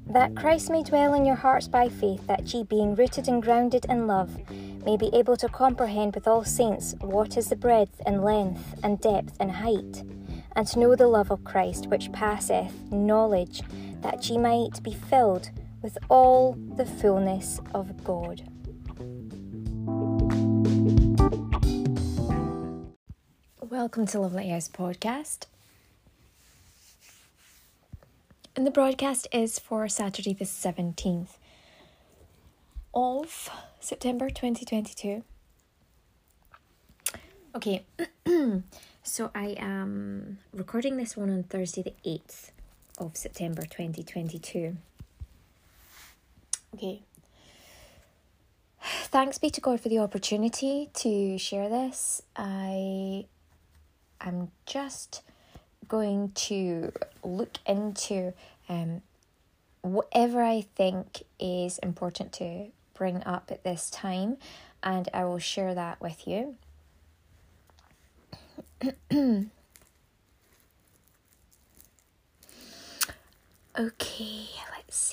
that Christ may dwell in your hearts by faith, that ye, being rooted and grounded in love, may be able to comprehend with all saints what is the breadth and length and depth and height, and to know the love of Christ, which passeth knowledge, that ye might be filled with all the fullness of God. Welcome to Lovely House Podcast. And the broadcast is for Saturday the 17th of September 2022. Okay, so I am recording this one on Thursday the 8th of September 2022. Okay. Thanks be to God for the opportunity to share this. I'm just going to look into whatever I think is important to bring up at this time, and I will share that with you. Okay, let's see.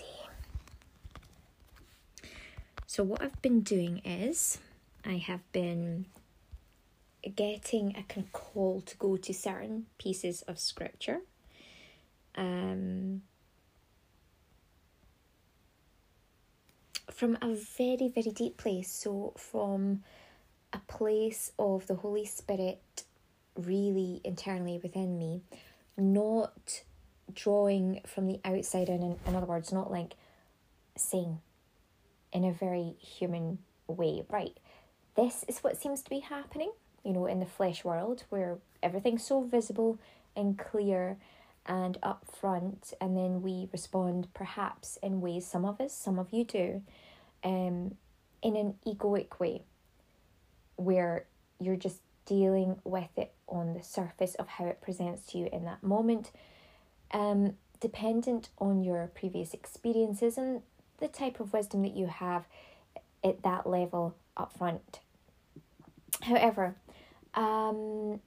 So what I've been doing is I have been getting a kind of call to go to certain pieces of scripture. From a very, very deep place. So from a place of the Holy Spirit really internally within me, not drawing from the outside in other words, not like saying in a very human way, right, this is what seems to be happening, in the flesh world, where everything's so visible and clear and upfront, and then we respond perhaps in ways, some of you do, in an egoic way, where you're just dealing with it on the surface of how it presents to you in that moment, dependent on your previous experiences and the type of wisdom that you have at that level up front. However, I'm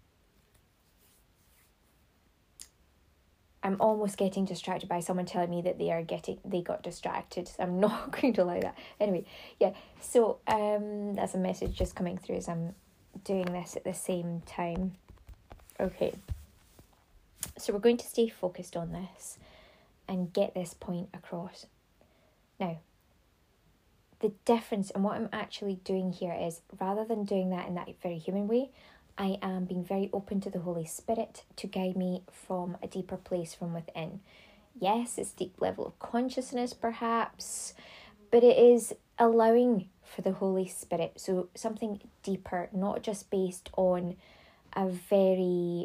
almost getting distracted by someone telling me that they got distracted. I'm not going to allow that. Anyway, yeah, so that's a message just coming through as I'm doing this at the same time. Okay, so we're going to stay focused on this and get this point across. Now, the difference in what I'm actually doing here is, rather than doing that in that very human way, I am being very open to the Holy Spirit to guide me from a deeper place from within. Yes, it's deep level of consciousness perhaps, but it is allowing for the Holy Spirit. So something deeper, not just based on a very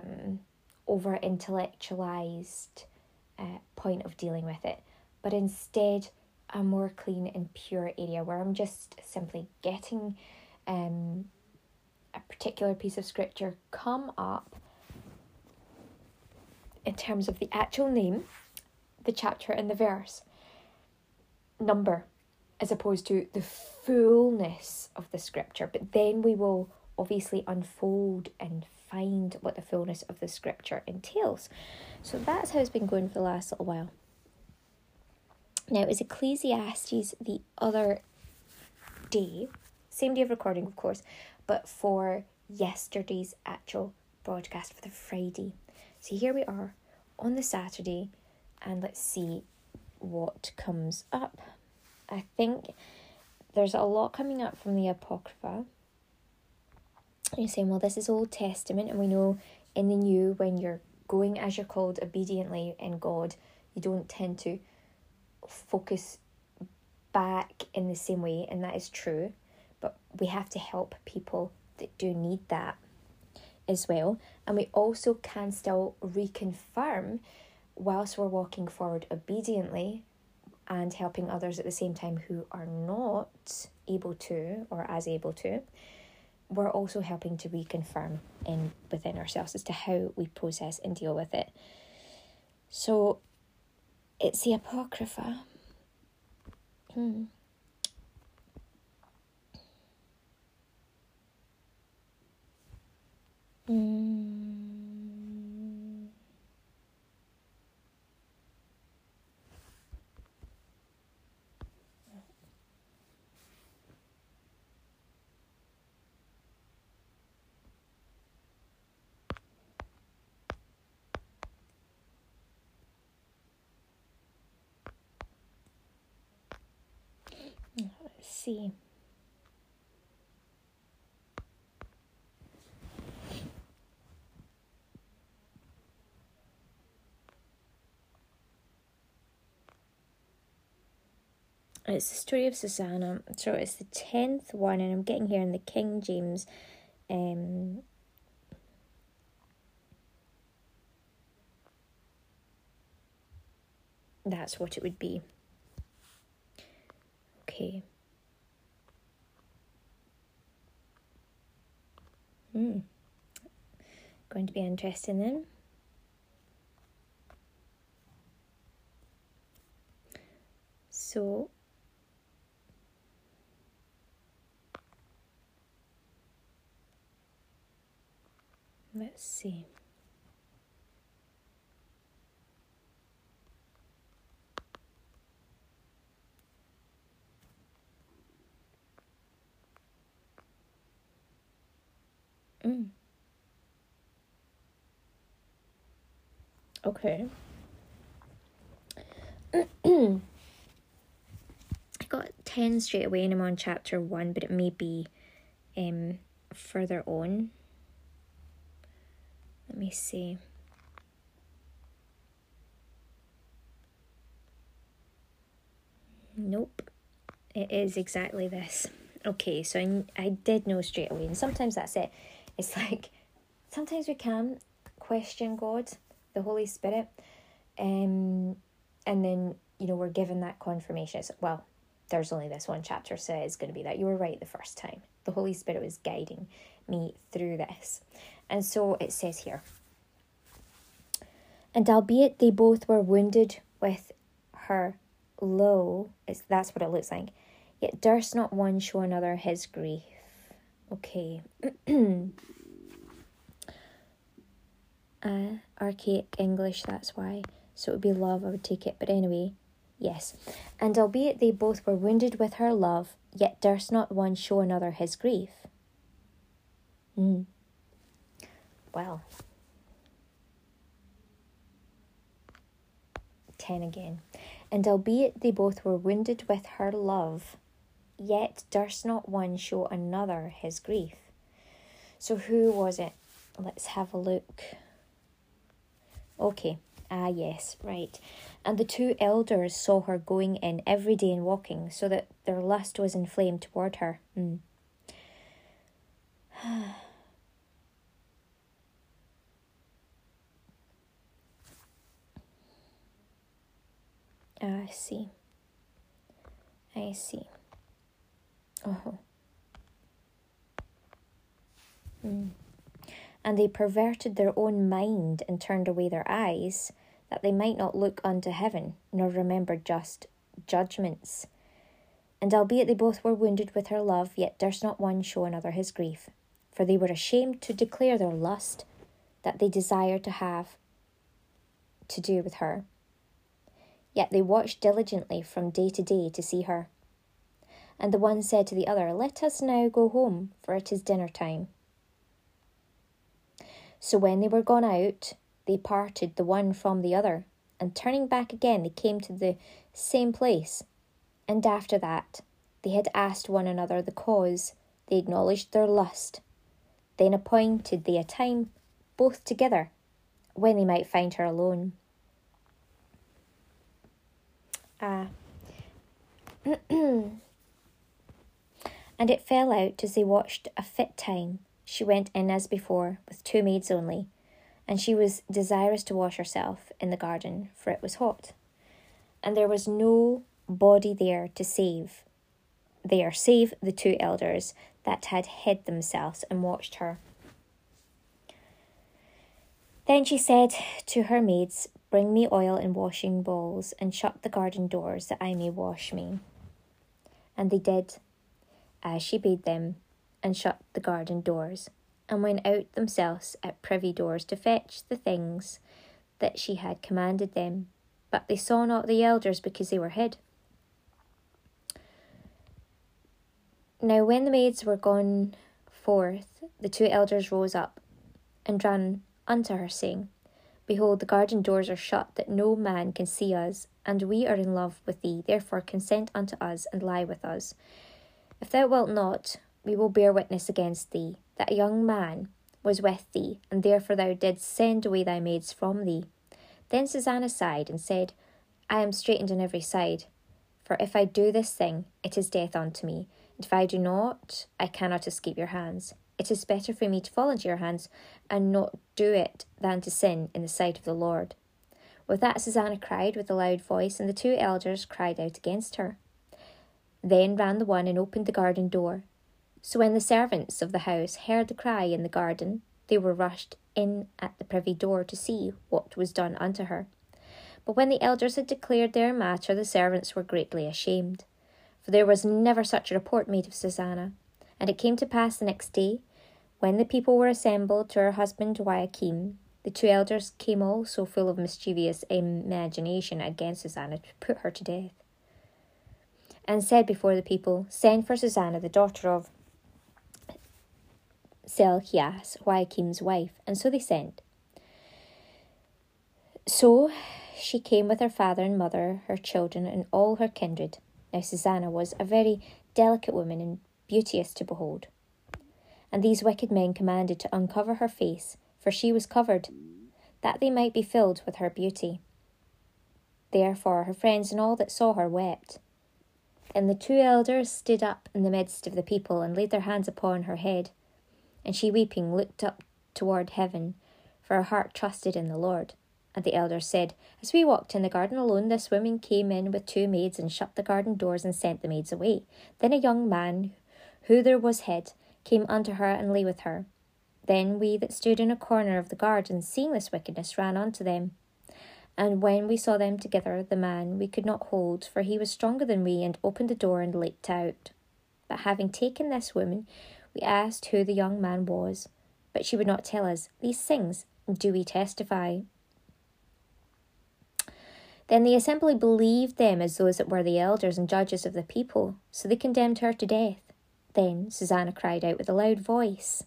over-intellectualized point of dealing with it, but instead a more clean and pure area where I'm just simply getting a particular piece of scripture come up in terms of the actual name, the chapter and the verse number, as opposed to the fullness of the scripture. But then we will obviously unfold and find what the fullness of the scripture entails. So that's how it's been going for the last little while. Now, it was Ecclesiastes the other day, same day of recording, of course, but for yesterday's actual broadcast for the Friday. So here we are on the Saturday, and let's see what comes up. I think there's a lot coming up from the Apocrypha. You're saying, well, this is Old Testament, and we know in the New, when you're going as you're called obediently in God, you don't tend to focus back in the same way, and that is true, but we have to help people that do need that as well. And we also can still reconfirm whilst we're walking forward obediently and helping others at the same time who are not able to or as able to. We're also helping to reconfirm within ourselves as to how we process and deal with it. So it's the Apocrypha. see. It's the story of Susanna. So it's the 10th one, and I'm getting here in the King James. That's what it would be. Okay. Going to be interesting then. So, let's see. Okay. I got 10 straight away and I'm on chapter 1, but it may be further on. Let me see. Nope. It is exactly this. Okay, so I did know straight away, and sometimes that's it. It's like, sometimes we can question God, the Holy Spirit, and then, we're given that confirmation. It's, well, there's only this one chapter, so it's going to be that. You were right the first time. The Holy Spirit was guiding me through this. And so it says here, and albeit they both were wounded with her low, that's what it looks like, yet durst not one show another his grief. Okay. Archaic English, that's why. So it would be love, I would take it. But anyway, yes. And albeit they both were wounded with her love, yet durst not one show another his grief. Well. 10 again. And albeit they both were wounded with her love, yet durst not one show another his grief. So who was it? Let's have a look. Okay. Yes, right. And the two elders saw her going in every day and walking, so that their lust was inflamed toward her. I see. Oh. And they perverted their own mind and turned away their eyes, that they might not look unto heaven, nor remember just judgments. And albeit they both were wounded with her love, yet durst not one show another his grief. For they were ashamed to declare their lust, that they desired to have to do with her. Yet they watched diligently from day to day to see her. And the one said to the other, Let us now go home, for it is dinner time. So when they were gone out, they parted the one from the other, and turning back again, they came to the same place. And after that, they had asked one another the cause, they acknowledged their lust. Then appointed they a time, both together, when they might find her alone. And it fell out, as they watched a fit time, she went in as before, with 2 maids only, and she was desirous to wash herself in the garden, for it was hot. And there was no body there save the 2 elders that had hid themselves and watched her. Then she said to her maids, Bring me oil and washing bowls, and shut the garden doors, that I may wash me. And they did, as she bade them, and shut the garden doors, and went out themselves at privy doors to fetch the things that she had commanded them. But they saw not the elders, because they were hid. Now when the maids were gone forth, the 2 elders rose up, and ran unto her, saying, Behold, the garden doors are shut, that no man can see us, and we are in love with thee. Therefore consent unto us, and lie with us. If thou wilt not, we will bear witness against thee, that a young man was with thee, and therefore thou didst send away thy maids from thee. Then Susanna sighed and said, I am straitened on every side. For if I do this thing, it is death unto me, and if I do not, I cannot escape your hands. It is better for me to fall into your hands, and not do it, than to sin in the sight of the Lord. With that Susanna cried with a loud voice, and the two elders cried out against her. Then ran the one and opened the garden door. So when the servants of the house heard the cry in the garden, they were rushed in at the privy door to see what was done unto her. But when the elders had declared their matter, the servants were greatly ashamed. For there was never such a report made of Susanna. And it came to pass the next day, when the people were assembled to her husband Joachim, the two elders came also full of mischievous imagination against Susanna to put her to death, and said before the people, Send for Susanna, the daughter of Selchias, Joachim's wife. And so they sent. So she came with her father and mother, her children, and all her kindred. Now Susanna was a very delicate woman and beauteous to behold. And these wicked men commanded to uncover her face, for she was covered, that they might be filled with her beauty. Therefore her friends and all that saw her wept. And the two elders stood up in the midst of the people, and laid their hands upon her head. And she, weeping, looked up toward heaven, for her heart trusted in the Lord. And the elders said, As we walked in the garden alone, this woman came in with two maids, and shut the garden doors, and sent the maids away. Then a young man, who there was hid, came unto her, and lay with her. Then we that stood in a corner of the garden, seeing this wickedness, ran unto them. And when we saw them together, the man we could not hold, for he was stronger than we, and opened the door and leaped out. But having taken this woman, we asked who the young man was. But she would not tell us. These things do we testify. Then the assembly believed them as those that were the elders and judges of the people, so they condemned her to death. Then Susanna cried out with a loud voice,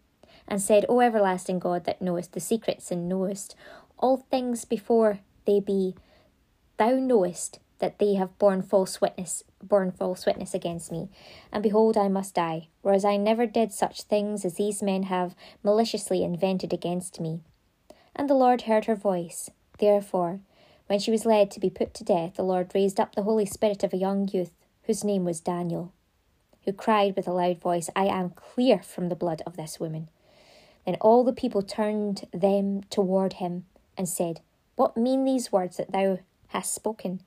and said, O everlasting God, that knowest the secrets, and knowest all things before they be, thou knowest that they have borne false witness against me. And behold, I must die, whereas I never did such things as these men have maliciously invented against me. And the Lord heard her voice. Therefore, when she was led to be put to death, the Lord raised up the Holy Spirit of a young youth, whose name was Daniel, who cried with a loud voice, I am clear from the blood of this woman. Then all the people turned them toward him, and said, What mean these words that thou hast spoken?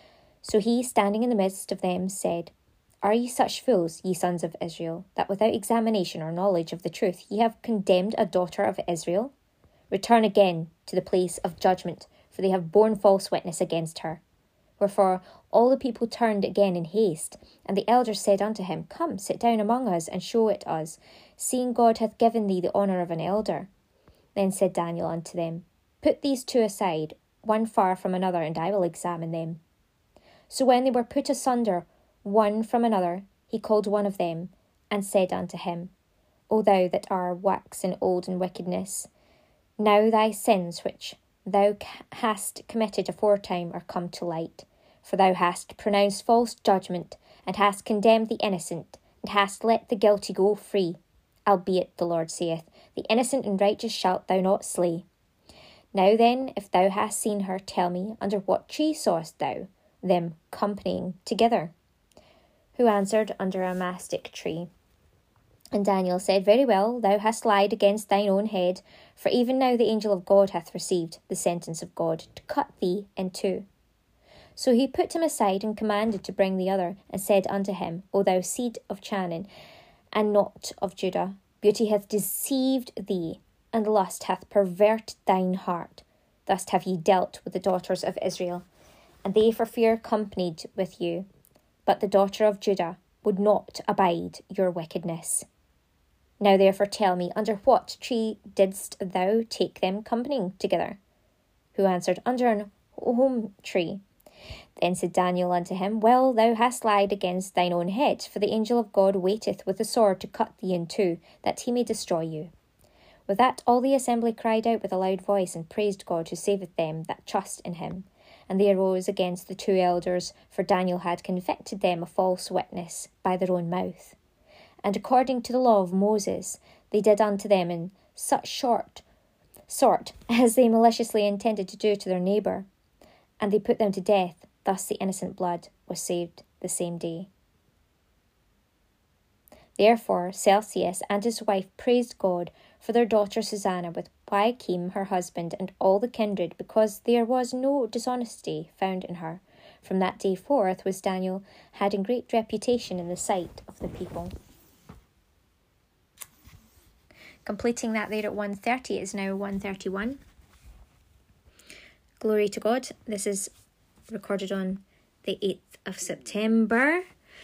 So he, standing in the midst of them, said, Are ye such fools, ye sons of Israel, that without examination or knowledge of the truth ye have condemned a daughter of Israel? Return again to the place of judgment, for they have borne false witness against her. Wherefore all the people turned again in haste, and the elders said unto him, Come, sit down among us, and show it us, seeing God hath given thee the honour of an elder. Then said Daniel unto them, Put these two aside, one far from another, and I will examine them. So when they were put asunder one from another, he called one of them, and said unto him, O thou that art waxen old in wickedness, now thy sins which thou hast committed aforetime are come to light. For thou hast pronounced false judgment, and hast condemned the innocent, and hast let the guilty go free. Albeit, the Lord saith, The innocent and righteous shalt thou not slay. Now then, if thou hast seen her, tell me, under what tree sawest thou them companying together? Who answered, Under a mastic tree. And Daniel said, Very well, thou hast lied against thine own head, for even now the angel of God hath received the sentence of God to cut thee in two. So he put him aside, and commanded to bring the other, and said unto him, O thou seed of Chanaan, and not of Judah, beauty hath deceived thee, and lust hath perverted thine heart. Thus have ye dealt with the daughters of Israel, and they for fear companied with you. But the daughter of Judah would not abide your wickedness. Now therefore tell me, under what tree didst thou take them companying together? Who answered, Under an holm tree. Then said Daniel unto him, Well, thou hast lied against thine own head, for the angel of God waiteth with the sword to cut thee in two, that he may destroy you. With that all the assembly cried out with a loud voice, and praised God who saveth them that trust in him. and they arose against the 2 elders, for Daniel had convicted them of false witness by their own mouth. And according to the law of Moses, they did unto them in such sort as they maliciously intended to do to their neighbour. And they put them to death. Thus the innocent blood was saved the same day. Therefore Celsius and his wife praised God for their daughter Susanna with Joachim her husband and all the kindred, because there was no dishonesty found in her. From that day forth was Daniel had in great reputation in the sight of the people. Completing that there at 1:30 is now 1:31. Glory to God. This is recorded on the 8th of September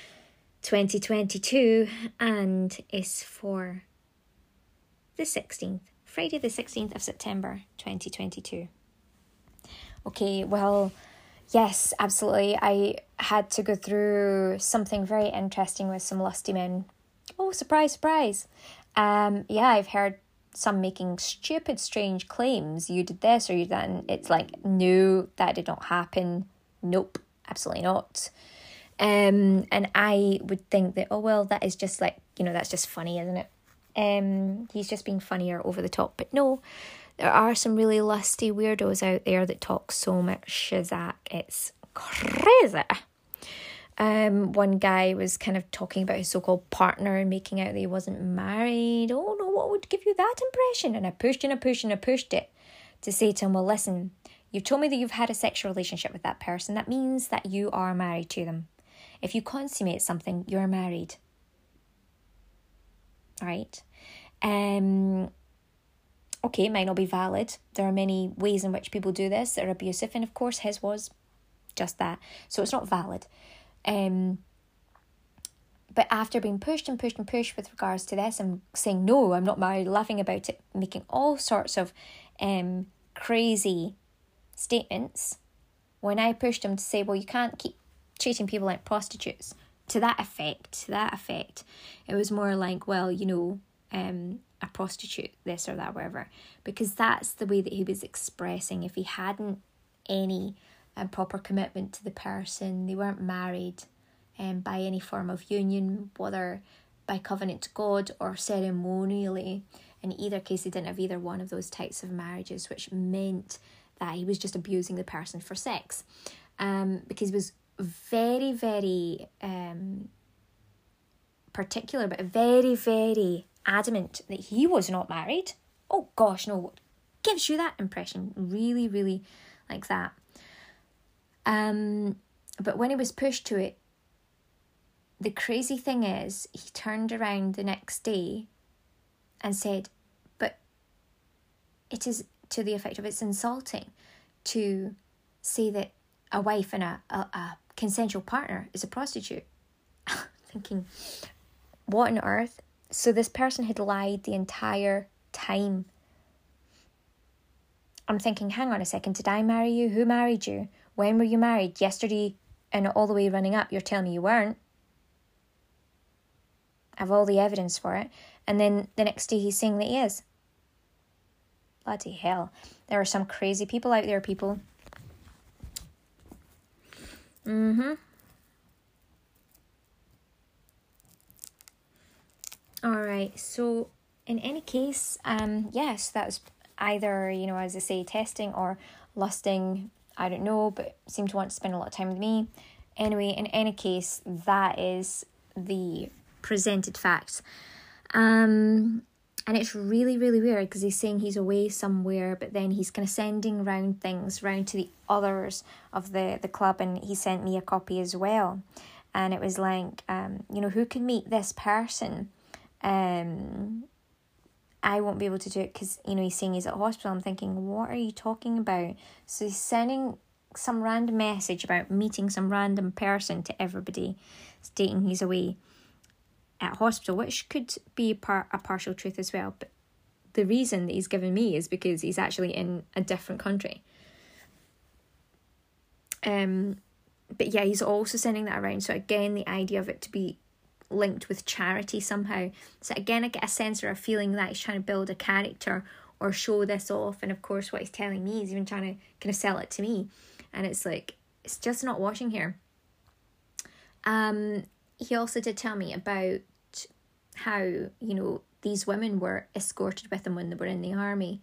2022 and is for the 16th, Friday the 16th of September 2022. Okay, well, yes, absolutely. I had to go through something very interesting with some lusty men. Oh, surprise, surprise. Yeah, I've heard some making stupid, strange claims. You did this or you did that. And it's like, no, that did not happen. Nope, absolutely not. And I would think that, oh, well, that is just like, that's just funny, isn't it? He's just being funnier over the top. But no, there are some really lusty weirdos out there that talk so much shizak. It's crazy. One guy was kind of talking about his so-called partner and making out that he wasn't married. Oh no, what would give you that impression? And I pushed it to say to him, well, listen, you've told me that you've had a sexual relationship with that person. That means that you are married to them. If you consummate something, you're married. Right? Okay, it might not be valid. There are many ways in which people do this that are abusive, and of course his was just that. So it's not valid. But after being pushed with regards to this, I'm saying, no, I'm not married, laughing about it, making all sorts of crazy statements. When I pushed him to say, well, you can't keep treating people like prostitutes, to that effect, it was more like, well, a prostitute, this or that, whatever, because that's the way that he was expressing. If he hadn't any proper commitment to the person, they weren't married by any form of union, whether by covenant to God or ceremonially. In either case, they didn't have either one of those types of marriages, which meant that he was just abusing the person for sex, because he was very, very particular, but very, very adamant that he was not married. Oh gosh, no, what gives you that impression? Really, really like that. But when he was pushed to it, the crazy thing is, he turned around the next day and said, but it is to the effect of, it's insulting to say that a wife and a consensual partner is a prostitute. Thinking, what on earth? So this person had lied the entire time. I'm thinking, hang on a second, did I marry you? Who married you? When were you married? Yesterday and all the way running up, you're telling me you weren't. I have all the evidence for it. And then the next day he's saying that he is. Bloody hell. There are some crazy people out there, people. Alright, so in any case, yes, that's either, as I say, testing or lusting. I don't know, but seem to want to spend a lot of time with me. Anyway, in any case, that is the presented facts. And it's really, really weird because he's saying he's away somewhere, but then he's kind of sending things round to the others of the club, and he sent me a copy as well. And it was like, who can meet this person? I won't be able to do it because, he's saying he's at hospital. I'm thinking, what are you talking about? So he's sending some random message about meeting some random person to everybody, stating he's away at hospital, which could be a partial truth as well. But the reason that he's given me is because he's actually in a different country. But yeah, he's also sending that around. So again, the idea of it to be linked with charity somehow. So again, I get a sense or a feeling that he's trying to build a character or show this off. And of course, what he's telling me is even trying to kind of sell it to me. And it's like, it's just not washing here. He also did tell me about how, you know, these women were escorted with him when they were in the army.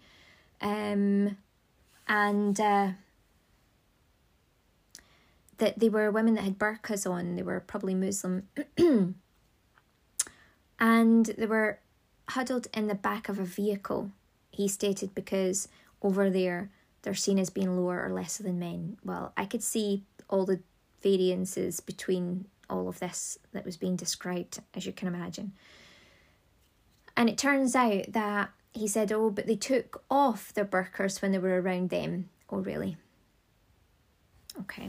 That they were women that had burqas on. They were probably Muslim. And they were huddled in the back of a vehicle, he stated, because over there they're seen as being lower or lesser than men. Well, I could see all the variances between all of this that was being described, as you can imagine. And it turns out that he said, oh, but they took off their burqas when they were around them. Oh, really? Okay.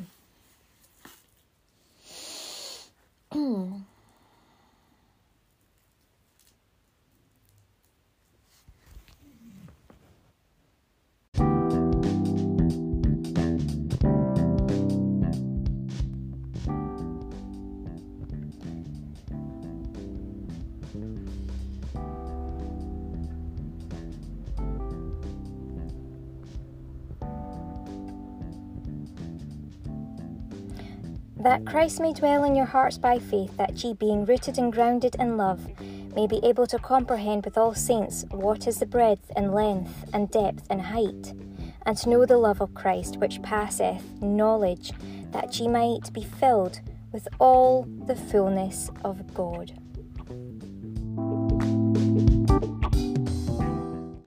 That Christ may dwell in your hearts by faith, that ye, being rooted and grounded in love, may be able to comprehend with all saints what is the breadth and length and depth and height, and to know the love of Christ, which passeth knowledge, that ye might be filled with all the fullness of God.